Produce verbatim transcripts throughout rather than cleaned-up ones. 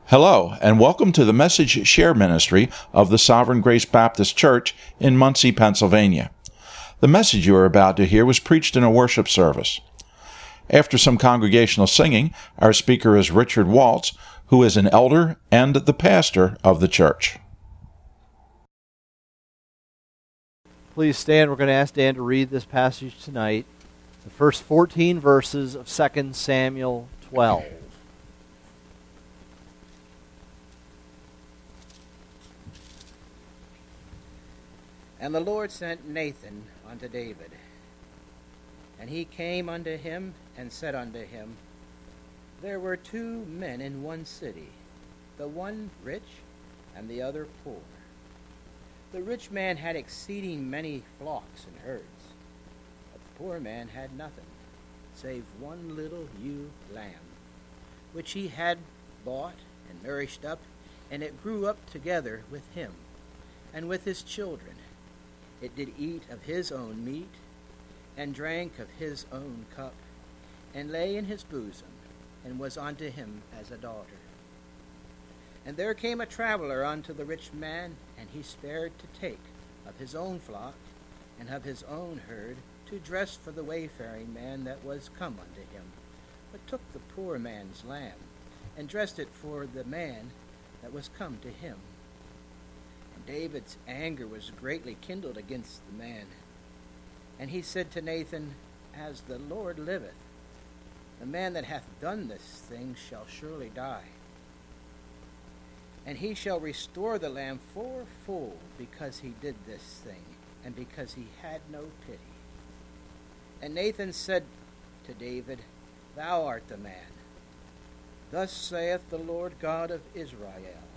Hello, and welcome to the Message Share Ministry of the Sovereign Grace Baptist Church in Muncie, Pennsylvania. The message you are about to hear was preached in a worship service. After some congregational singing, our speaker is Richard Waltz, who is an elder and the pastor of the church. Please stand. We're going to ask Dan to read this passage tonight, the first fourteen verses of Second Samuel twelve. And the Lord sent Nathan unto David. And he came unto him, and said unto him, There were two men in one city, the one rich, and the other poor. The rich man had exceeding many flocks and herds, but the poor man had nothing, save one little ewe lamb, which he had bought and nourished up, and it grew up together with him, and with his children. It did eat of his own meat, and drank of his own cup, and lay in his bosom, and was unto him as a daughter. And there came a traveler unto the rich man, and he spared to take of his own flock, and of his own herd, to dress for the wayfaring man that was come unto him, but took the poor man's lamb, and dressed it for the man that was come to him. David's anger was greatly kindled against the man. And he said to Nathan, As the Lord liveth, the man that hath done this thing shall surely die. And he shall restore the lamb fourfold, because he did this thing, and because he had no pity. And Nathan said to David, Thou art the man. Thus saith the Lord God of Israel,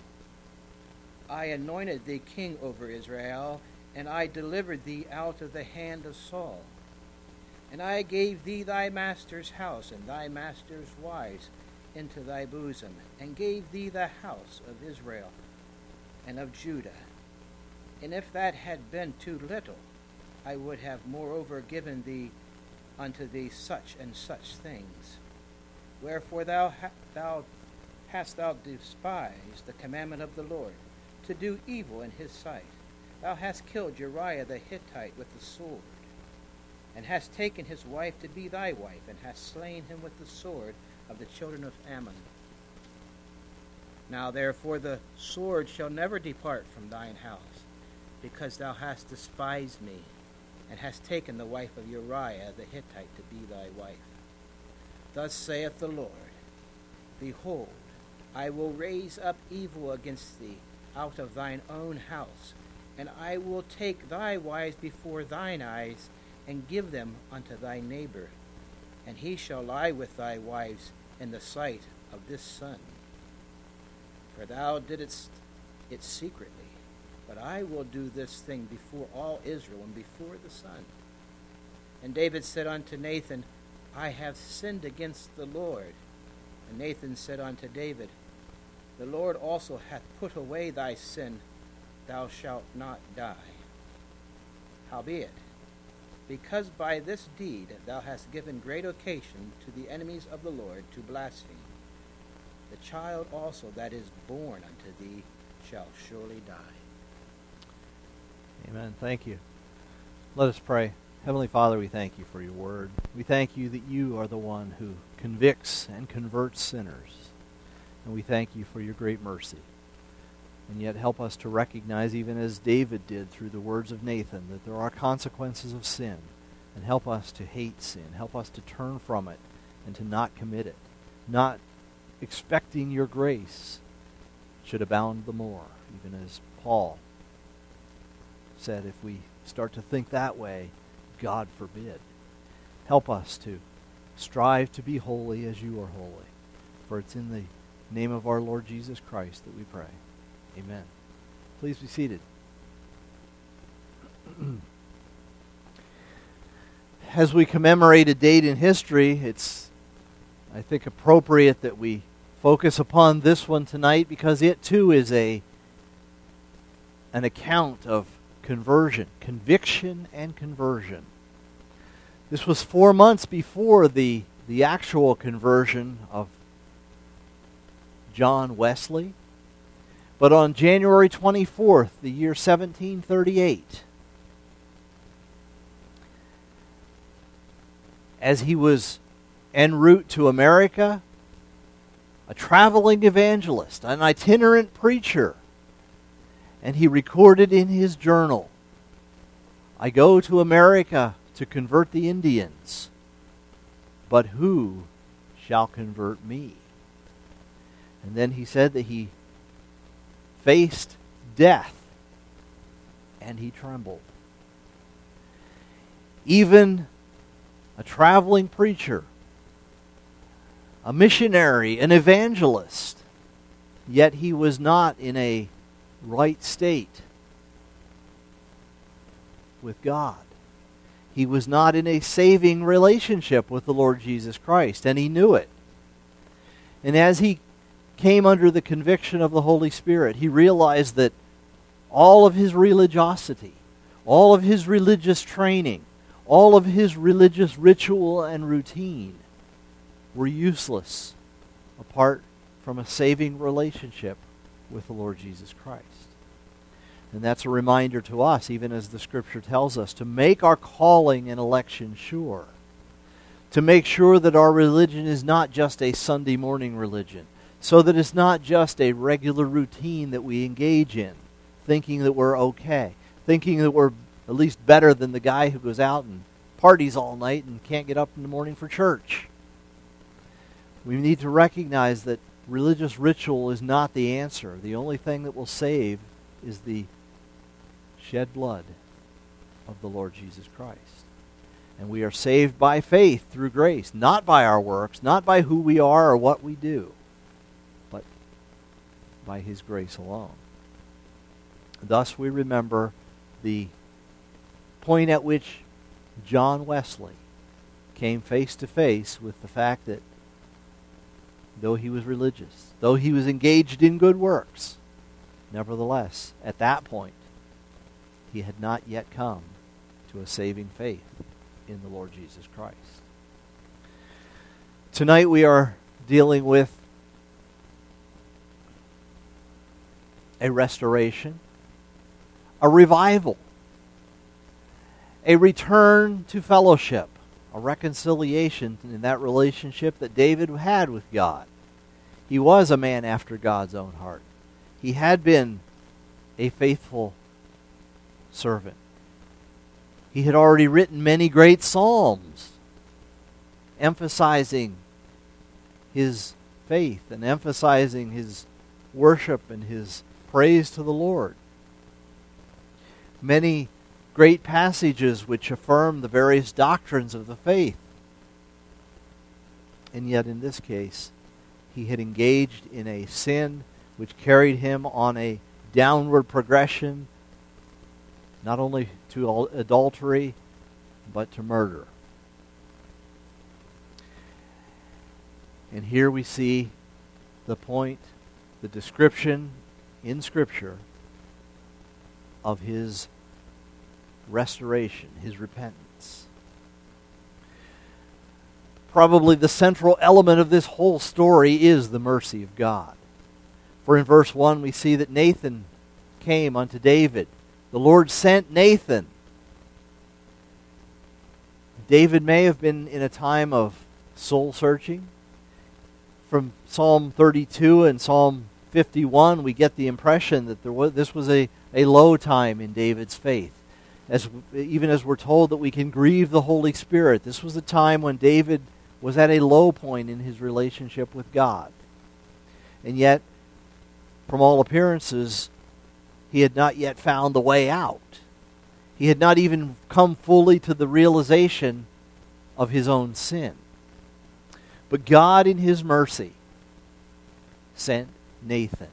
I anointed thee king over Israel, and I delivered thee out of the hand of Saul. And I gave thee thy master's house and thy master's wives into thy bosom, and gave thee the house of Israel and of Judah. And if that had been too little, I would have moreover given thee unto thee such and such things. Wherefore thou, ha- thou hast thou despised the commandment of the Lord, to do evil in his sight. Thou hast killed Uriah the Hittite with the sword, and hast taken his wife to be thy wife, and hast slain him with the sword of the children of Ammon. Now therefore the sword shall never depart from thine house, because thou hast despised me, and hast taken the wife of Uriah the Hittite to be thy wife. Thus saith the Lord, Behold, I will raise up evil against thee out of thine own house, and I will take thy wives before thine eyes, and give them unto thy neighbor, and he shall lie with thy wives in the sight of this sun. For thou didst it secretly, but I will do this thing before all Israel and before the sun. And David said unto Nathan, I have sinned against the Lord. And Nathan said unto David, The Lord also hath put away thy sin, thou shalt not die. Howbeit, because by this deed thou hast given great occasion to the enemies of the Lord to blaspheme, the child also that is born unto thee shall surely die. Amen. Thank you. Let us pray. Heavenly Father, we thank you for your word. We thank you that you are the one who convicts and converts sinners. And we thank you for your great mercy. And yet help us to recognize, even as David did through the words of Nathan, that there are consequences of sin. And help us to hate sin. Help us to turn from it and to not commit it. Not expecting your grace should abound the more, even as Paul said, if we start to think that way, God forbid. Help us to strive to be holy as you are holy. For it's in the name of our Lord Jesus Christ that we pray. Amen. Please be seated. As we commemorate a date in history, it's, I think, appropriate that we focus upon this one tonight, because it too is a an account of conversion, conviction and conversion. This was four months before the, the actual conversion of John Wesley. But on January twenty-fourth, the year seventeen thirty-eight, as he was en route to America, a traveling evangelist, an itinerant preacher, and he recorded in his journal, "I go to America to convert the Indians, but who shall convert me?" And then he said that he faced death, and he trembled. Even a traveling preacher, a missionary, an evangelist, yet he was not in a right state with God. He was not in a saving relationship with the Lord Jesus Christ, and he knew it. And as he came under the conviction of the Holy Spirit, he realized that all of his religiosity, all of his religious training, all of his religious ritual and routine were useless apart from a saving relationship with the Lord Jesus Christ. And that's a reminder to us, even as the Scripture tells us, to make our calling and election sure. To make sure that our religion is not just a Sunday morning religion, so that it's not just a regular routine that we engage in, thinking that we're okay, thinking that we're at least better than the guy who goes out and parties all night and can't get up in the morning for church. We need to recognize that religious ritual is not the answer. The only thing that will save is the shed blood of the Lord Jesus Christ. And we are saved by faith through grace, not by our works, not by who we are or what we do, but by His grace alone. Thus we remember the point at which John Wesley came face to face with the fact that though he was religious, though he was engaged in good works, nevertheless, at that point, he had not yet come to a saving faith in the Lord Jesus Christ. Tonight we are dealing with a restoration, a revival, a return to fellowship, a reconciliation in that relationship that David had with God. He was a man after God's own heart. He had been a faithful servant. He had already written many great psalms, emphasizing his faith and emphasizing his worship and his praise to the Lord. Many great passages which affirm the various doctrines of the faith. And yet in this case, he had engaged in a sin which carried him on a downward progression, not only to adultery, but to murder. And here we see the point, the description in Scripture of his restoration, his repentance. Probably the central element of this whole story is the mercy of God. For in verse one we see that Nathan came unto David. The Lord sent Nathan. David may have been in a time of soul searching. From Psalm thirty-two and Psalm fifty-one, we get the impression that there was, this was a, a low time in David's faith. As, even as we're told that we can grieve the Holy Spirit, this was a time when David was at a low point in his relationship with God. And yet, from all appearances, he had not yet found the way out. He had not even come fully to the realization of his own sin. But God, in His mercy, sent Nathan.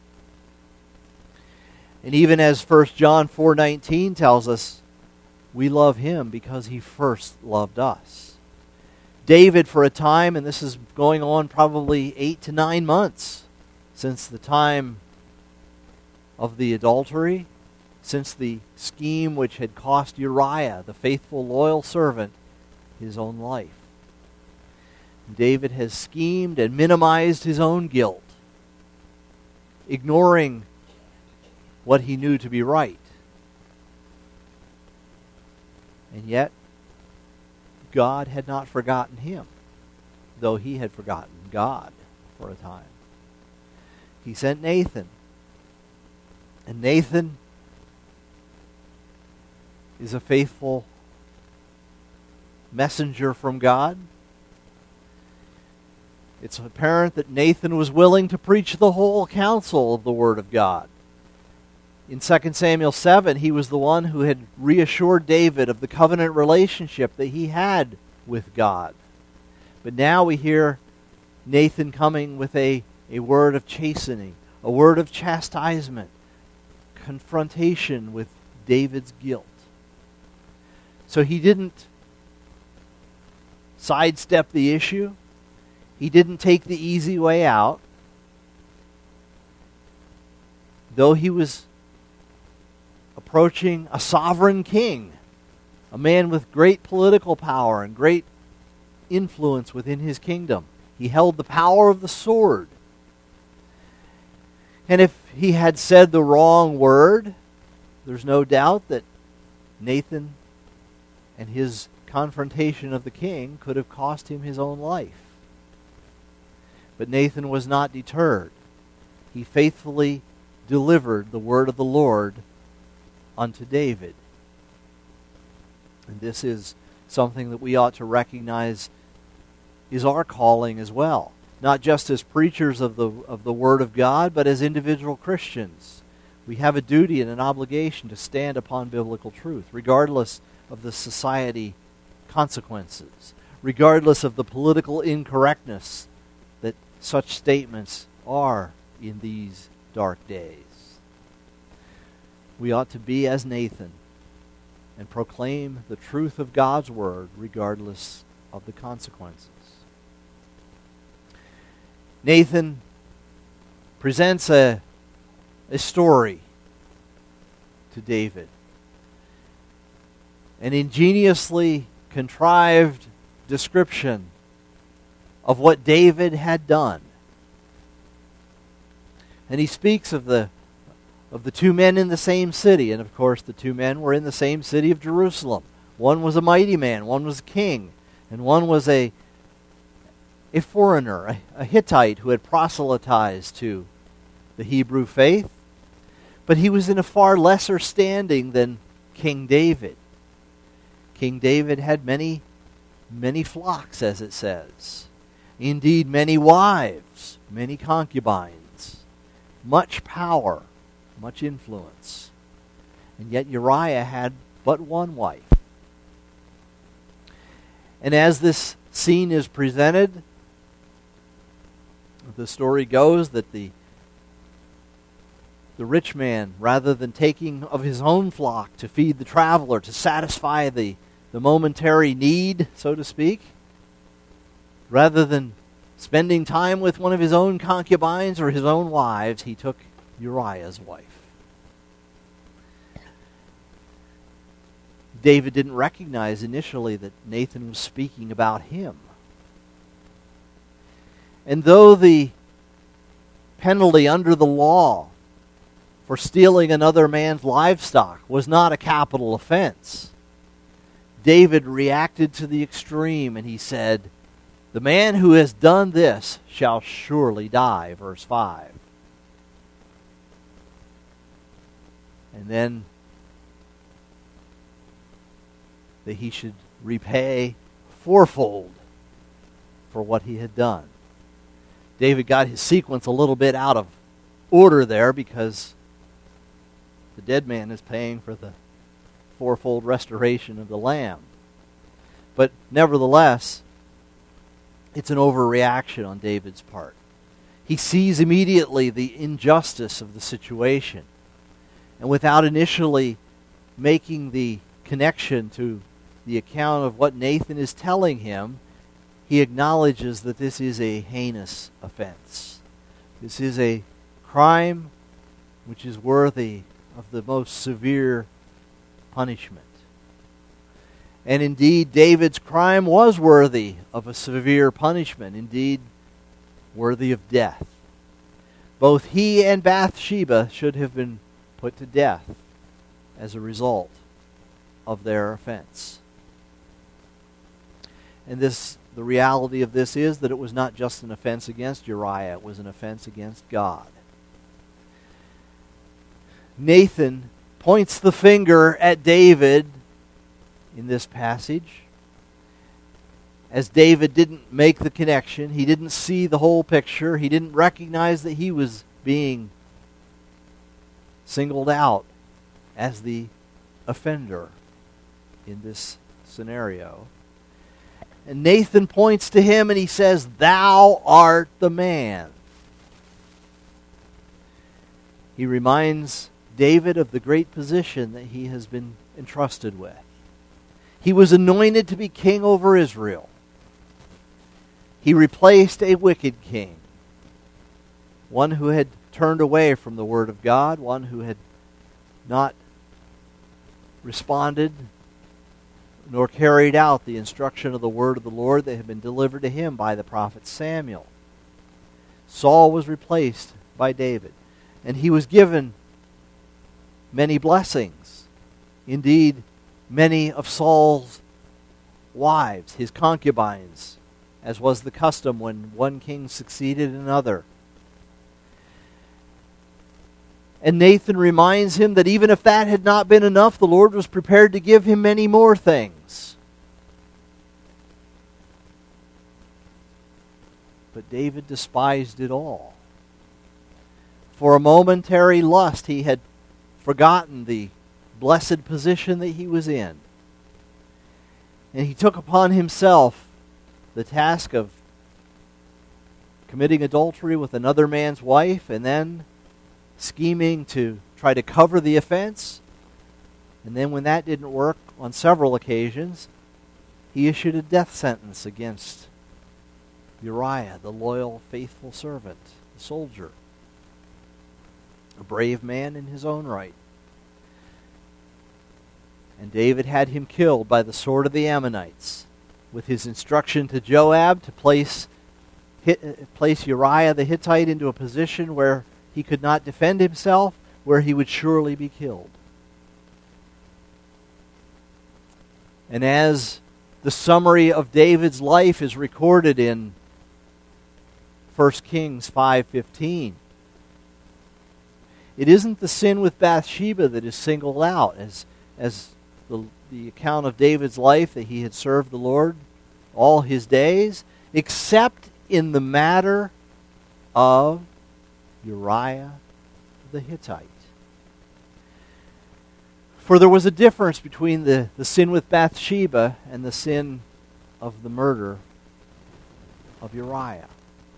And even as First John four nineteen tells us, we love Him because He first loved us. David, for a time, and this is going on probably eight to nine months since the time of the adultery, since the scheme which had cost Uriah, the faithful, loyal servant, his own life. David has schemed and minimized his own guilt ignoring what he knew to be right. And yet, God had not forgotten him, though he had forgotten God for a time. He sent Nathan. And Nathan is a faithful messenger from God. It's apparent that Nathan was willing to preach the whole counsel of the Word of God. In Second Samuel seven, he was the one who had reassured David of the covenant relationship that he had with God. But now we hear Nathan coming with a, a word of chastening, a word of chastisement, confrontation with David's guilt. So he didn't sidestep the issue. He didn't take the easy way out. Though he was approaching a sovereign king, a man with great political power and great influence within his kingdom. He held the power of the sword. And if he had said the wrong word, there's no doubt that Nathan and his confrontation of the king could have cost him his own life. But Nathan was not deterred. He faithfully delivered the word of the Lord unto David. And this is something that we ought to recognize is our calling as well. Not just as preachers of the of the Word of God, but as individual Christians. We have a duty and an obligation to stand upon biblical truth, regardless of the society consequences, regardless of the political incorrectness that such statements are in these dark days. We ought to be as Nathan and proclaim the truth of God's Word regardless of the consequences. Nathan presents a, a story to David. An ingeniously contrived description of what David had done. And he speaks of the of the two men in the same city. And of course the two men were in the same city of Jerusalem. One was a mighty man, one was a king, and one was a a foreigner, a, a Hittite who had proselytized to the Hebrew faith. But he was in a far lesser standing than King David. King David had many, many flocks, as it says. Indeed, many wives, many concubines, much power, much influence. And yet Uriah had but one wife. And as this scene is presented, the story goes that the the rich man, rather than taking of his own flock to feed the traveler, to satisfy the, the momentary need, so to speak, rather than spending time with one of his own concubines or his own wives, he took Uriah's wife. David didn't recognize initially that Nathan was speaking about him. And though the penalty under the law for stealing another man's livestock was not a capital offense, David reacted to the extreme and he said, "The man who has done this shall surely die," verse five. And then that he should repay fourfold for what he had done. David got his sequence a little bit out of order there because the dead man is paying for the fourfold restoration of the lamb. But nevertheless, it's an overreaction on David's part. He sees immediately the injustice of the situation. And without initially making the connection to the account of what Nathan is telling him, he acknowledges that this is a heinous offense. This is a crime which is worthy of the most severe punishment. And indeed, David's crime was worthy of a severe punishment, indeed, worthy of death. both he and Bathsheba should have been put to death as a result of their offense. And this, the reality of this is that it was not just an offense against Uriah, it was an offense against God. Nathan points the finger at David in this passage. As David didn't make the connection, he didn't see the whole picture, he didn't recognize that he was being singled out as the offender in this scenario. And Nathan points to him and he says, "Thou art the man." He reminds David of the great position that he has been entrusted with. He was anointed to be king over Israel. He replaced a wicked king, one who had turned away from the Word of God, one who had not responded nor carried out the instruction of the Word of the Lord that had been delivered to him by the prophet Samuel. Saul was replaced by David, and he was given many blessings. Indeed, many of Saul's wives, his concubines, as was the custom when one king succeeded another. And Nathan reminds him that even if that had not been enough, the Lord was prepared to give him many more things. But David despised it all. For a momentary lust, he had forgotten the blessed position that he was in. And he took upon himself the task of committing adultery with another man's wife and then scheming to try to cover the offense. And then when that didn't work on several occasions, he issued a death sentence against Uriah, the loyal, faithful servant, the soldier, a brave man in his own right. And David had him killed by the sword of the Ammonites, with his instruction to Joab to place, hit, place Uriah the Hittite into a position where he could not defend himself, where he would surely be killed. And as the summary of David's life is recorded in First Kings five fifteen, it isn't the sin with Bathsheba that is singled out as, as the, the account of David's life, that he had served the Lord all his days, except in the matter of Uriah the Hittite. For there was a difference between the, the sin with Bathsheba and the sin of the murder of Uriah.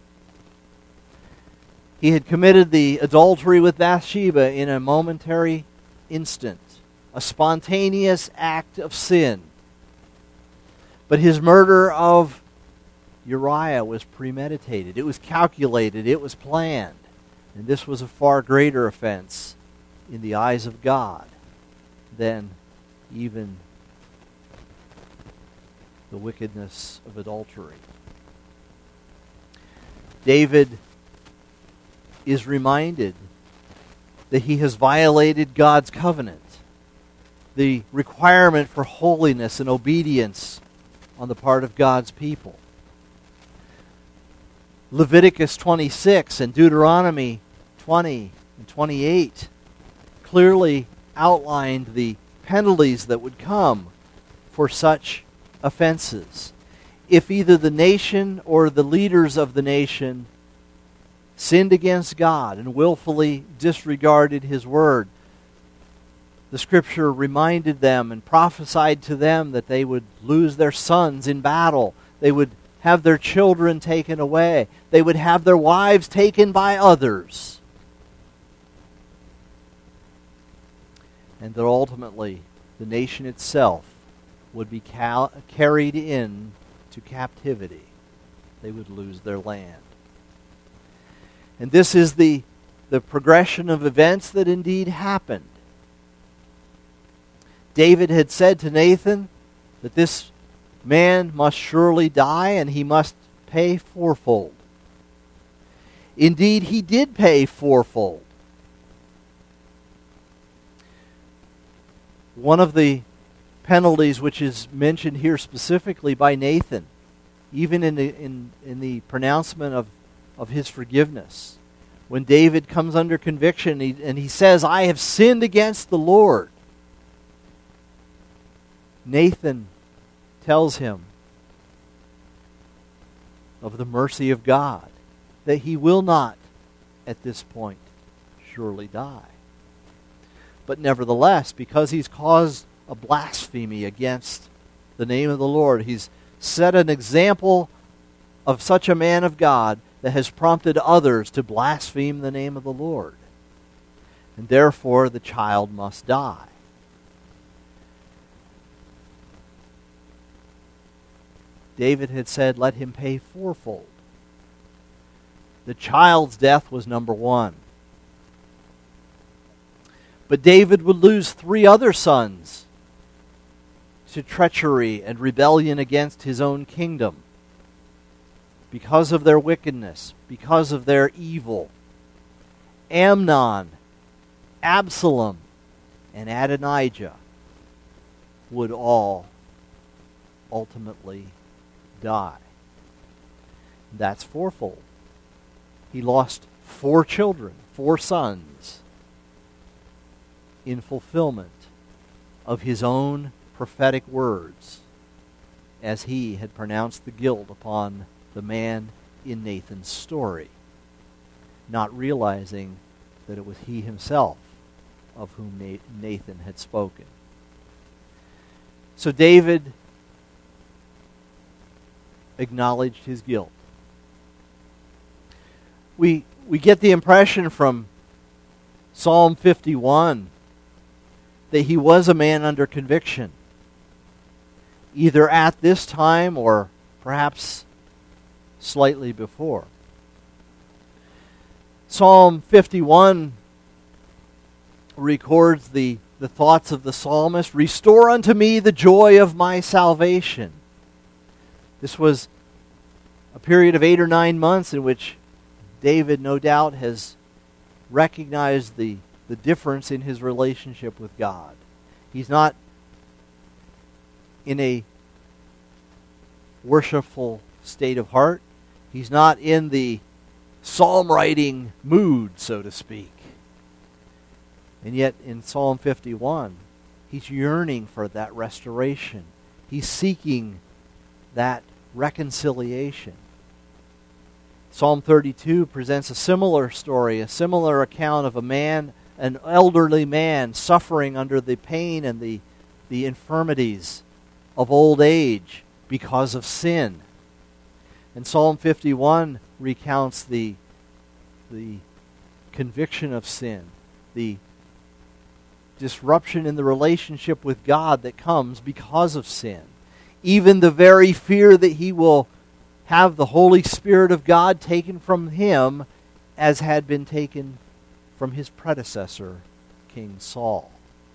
He had committed the adultery with Bathsheba in a momentary instant, a spontaneous act of sin. But his murder of Uriah was premeditated. It was calculated. It was planned. And this was a far greater offense in the eyes of God than even the wickedness of adultery. David is reminded that he has violated God's covenant, the requirement for holiness and obedience on the part of God's people. Leviticus twenty-six and Deuteronomy twenty and twenty-eight clearly outlined the penalties that would come for such offenses. If either the nation or the leaders of the nation sinned against God and willfully disregarded His word, the Scripture reminded them and prophesied to them that they would lose their sons in battle. They would have their children taken away. They would have their wives taken by others. And that ultimately the nation itself would be cal- carried in to captivity. They would lose their land. And this is the, the progression of events that indeed happened. David had said to Nathan that this man must surely die and he must pay fourfold. Indeed, he did pay fourfold. One of the penalties which is mentioned here specifically by Nathan, even in the, in, in the pronouncement of, of his forgiveness, when David comes under conviction he, and he says, I have sinned against the Lord, Nathan tells him of the mercy of God, that he will not, at this point, surely die. But nevertheless, because he's caused a blasphemy against the name of the Lord, he's set an example of such a man of God that has prompted others to blaspheme the name of the Lord. And therefore, the child must die. David had said, let him pay fourfold. The child's death was number one. But David would lose three other sons to treachery and rebellion against his own kingdom because of their wickedness, because of their evil. Amnon, Absalom, and Adonijah would all ultimately die. That's fourfold. He lost four children, four sons, in fulfillment of his own prophetic words as he had pronounced the guilt upon the man in Nathan's story, not realizing that it was he himself of whom Nathan had spoken. So David acknowledged his guilt. We, we get the impression from Psalm fifty-one that he was a man under conviction, either at this time or perhaps slightly before. Psalm fifty-one records the, the thoughts of the psalmist, restore unto me the joy of my salvation. This was a period of eight or nine months in which David, no doubt, has recognized the, the difference in his relationship with God. He's not in a worshipful state of heart. He's not in the psalm writing mood, so to speak. And yet in Psalm fifty-one, he's yearning for that restoration. He's seeking that reconciliation. Psalm thirty-two presents a similar story, a similar account of a man, an elderly man, suffering under the pain and the, the infirmities of old age because of sin. And Psalm fifty-one recounts the, the conviction of sin, the disruption in the relationship with God that comes because of sin. Even the very fear that he will have the Holy Spirit of God taken from him as had been taken from his predecessor, King Saul.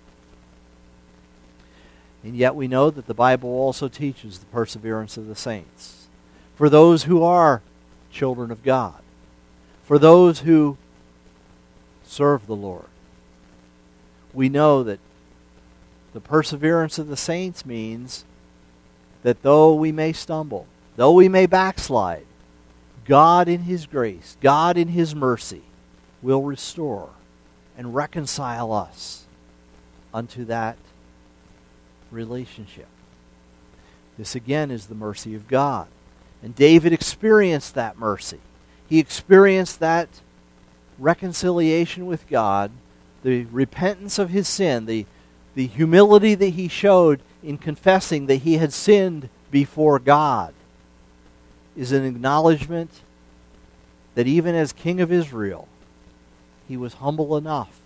And yet we know that the Bible also teaches the perseverance of the saints. For those who are children of God, for those who serve the Lord, we know that the perseverance of the saints means that though we may stumble, though we may backslide, God in His grace, God in His mercy, will restore and reconcile us unto that relationship. This again is the mercy of God. And David experienced that mercy. He experienced that reconciliation with God, the repentance of his sin, the, the humility that he showed in confessing that he had sinned before God, is an acknowledgement that even as King of Israel, he was humble enough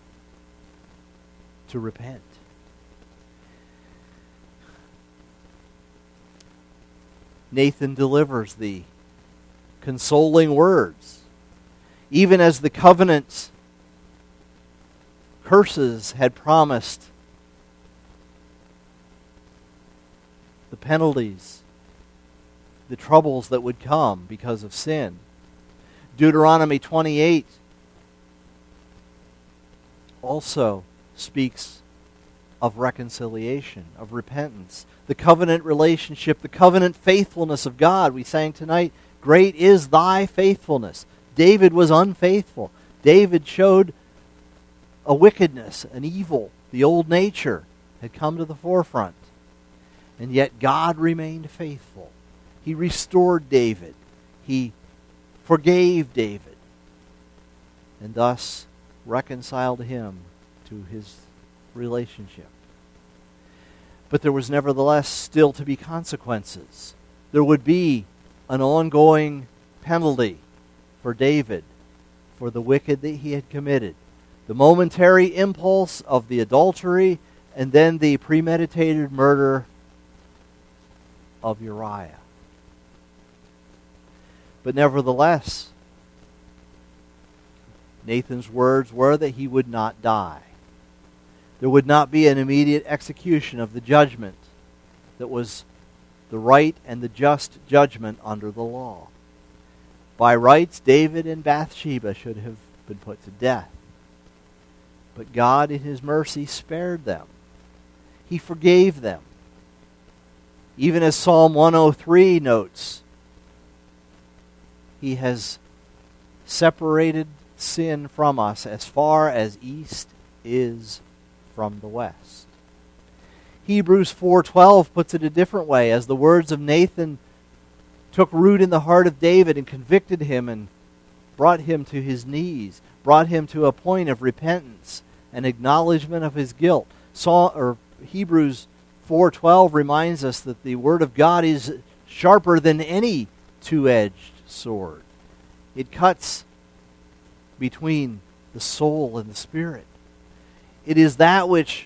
to repent. Nathan delivers the consoling words. Even as the covenant's curses had promised the penalties, the troubles that would come because of sin, Deuteronomy twenty-eight also speaks of reconciliation, of repentance, the covenant relationship, the covenant faithfulness of God. We sang tonight, great is thy faithfulness. David was unfaithful. David showed a wickedness, an evil. The old nature had come to the forefront. And yet God remained faithful. He restored David. He forgave David. And thus reconciled him to his relationship. But there was nevertheless still to be consequences. There would be an ongoing penalty for David for the wicked that he had committed. The momentary impulse of the adultery and then the premeditated murder of Uriah. But nevertheless, Nathan's words were that he would not die. There would not be an immediate execution of the judgment that was the right and the just judgment under the law. By rights, David and Bathsheba should have been put to death. But God, in His mercy, spared them. He forgave them. Even as Psalm one oh three notes, He has separated sin from us as far as east is from the west. Hebrews four twelve puts it a different way, as the words of Nathan took root in the heart of David and convicted him and brought him to his knees, brought him to a point of repentance and acknowledgement of his guilt. Saw, or Hebrews four twelve reminds us that the Word of God is sharper than any two-edged sword. It cuts between the soul and the spirit. It is that which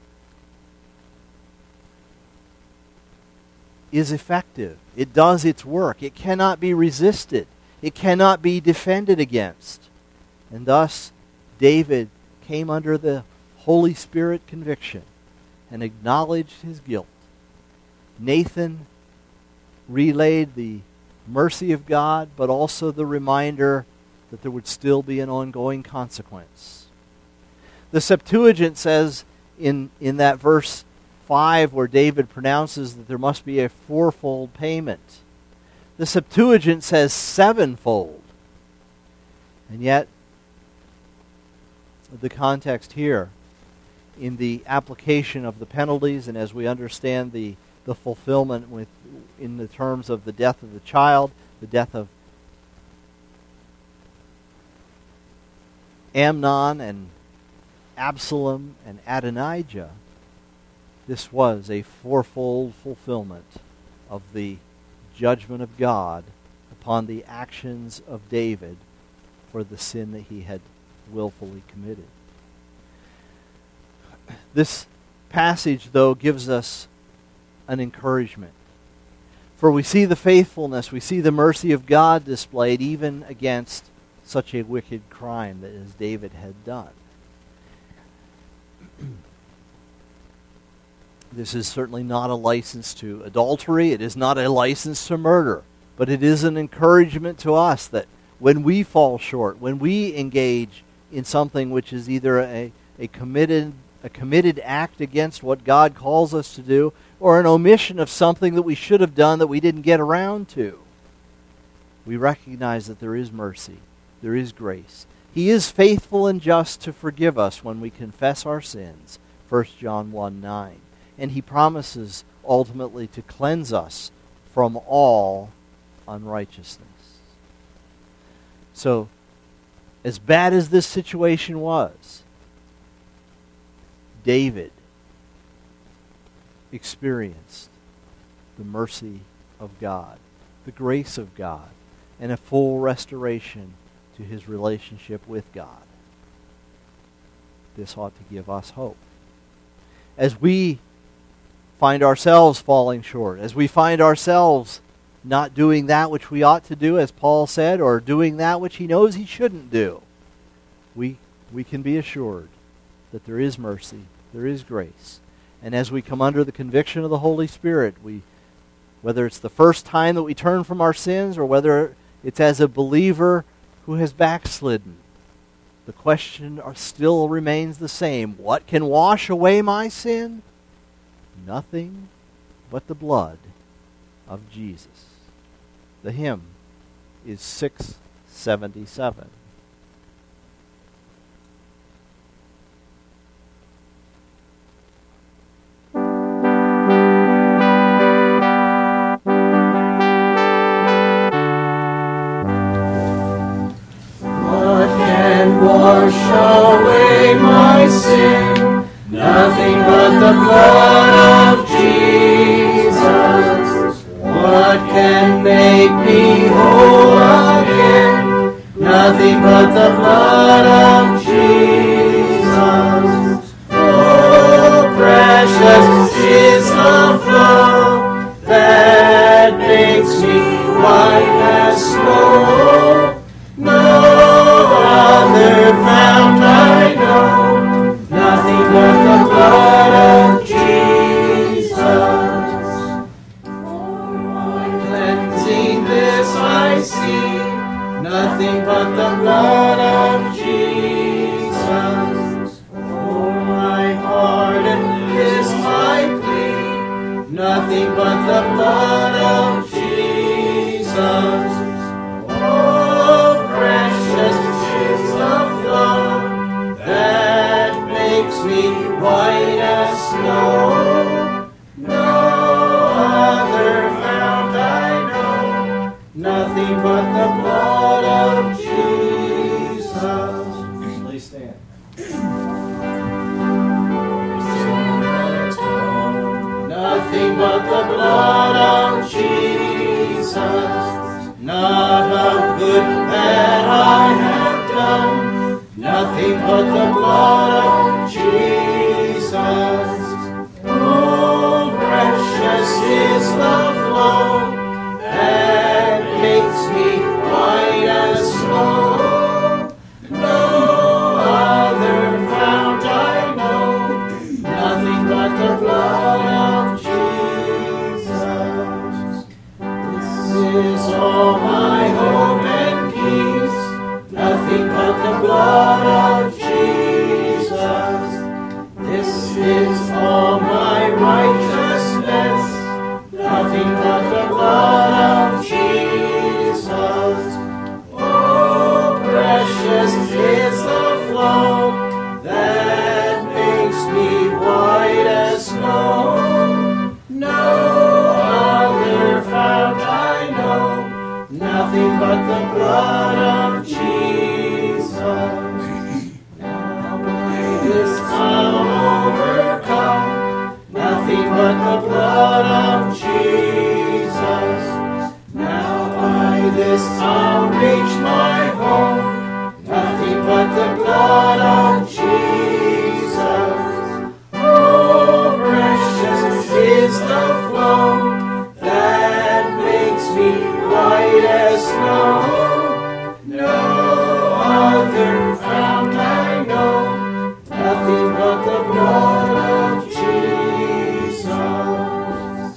is effective. It does its work. It cannot be resisted. It cannot be defended against. And thus, David came under the Holy Spirit conviction and acknowledged his guilt. Nathan relayed the mercy of God, but also the reminder that there would still be an ongoing consequence. The Septuagint says in, in that verse five where David pronounces that there must be a fourfold payment. The Septuagint says sevenfold. And yet, the context here, in the application of the penalties, and as we understand the, the fulfillment with, in the terms of the death of the child, the death of Amnon and Absalom and Adonijah, this was a fourfold fulfillment of the judgment of God upon the actions of David for the sin that he had willfully committed. This passage, though, gives us an encouragement. For we see the faithfulness, we see the mercy of God displayed even against such a wicked crime that as David had done. This is certainly not a license to adultery. It is not a license to murder. But it is an encouragement to us that when we fall short, when we engage in something which is either a, a committed a committed act against what God calls us to do, or an omission of something that we should have done that we didn't get around to, we recognize that there is mercy, there is grace. He is faithful and just to forgive us when we confess our sins, First John one nine. And He promises ultimately to cleanse us from all unrighteousness. So, as bad as this situation was, David experienced the mercy of God, the grace of God, and a full restoration to his relationship with God. This ought to give us hope. As we find ourselves falling short, as we find ourselves not doing that which we ought to do, as Paul said, or doing that which he knows he shouldn't do, we, we can be assured that there is mercy, there is grace. And as we come under the conviction of the Holy Spirit, we, whether it's the first time that we turn from our sins, or whether it's as a believer who has backslidden, the question still remains the same. What can wash away my sin? Nothing but the blood of Jesus. The hymn is six seventy-seven. Wash away my sin, nothing but the blood of Jesus. What can make me whole again? Nothing but the blood of Jesus. Oh, precious is the flow that makes me white as snow. No other fount I know, nothing but the blood of Jesus. For my cleansing this I see, nothing but the blood of Jesus. For my pardon is my plea, nothing but the blood of Jesus. That makes me white as snow. No other fount I know, nothing but the blood of Jesus. Please stand. Nothing but the blood of Jesus, not of good that I have done. Nothing but the blood of Jesus. Oh, precious is the flow that makes me white as snow. No other fount I know, nothing but the blood of Jesus. This is all my hope and peace, nothing but the blood of Jesus. This is all my righteousness, nothing but the blood of Jesus. Oh, precious is the flow that makes me white as snow. No other fount I know, nothing but the blood of Jesus. Now by this I'll overcome, nothing but the blood of Jesus. Now by this I'll reach my home, nothing but the blood of Jesus. Oh, precious is the flow that makes me white as snow. No other fount I know, nothing but the blood of Jesus.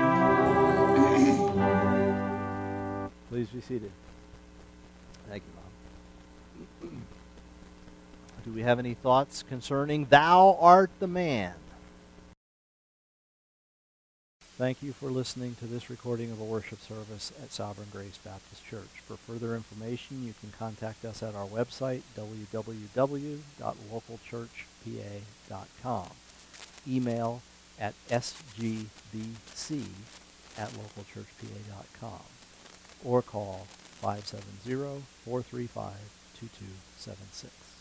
Please be seated. Thank you, Mom. Do we have any thoughts concerning Thou Art the Man? Thank you for listening to this recording of a worship service at Sovereign Grace Baptist Church. For further information, you can contact us at our website, w w w dot local church p a dot com. Email at s g b c at local church p a dot com. Or call five seven zero, four three five, two two seven six.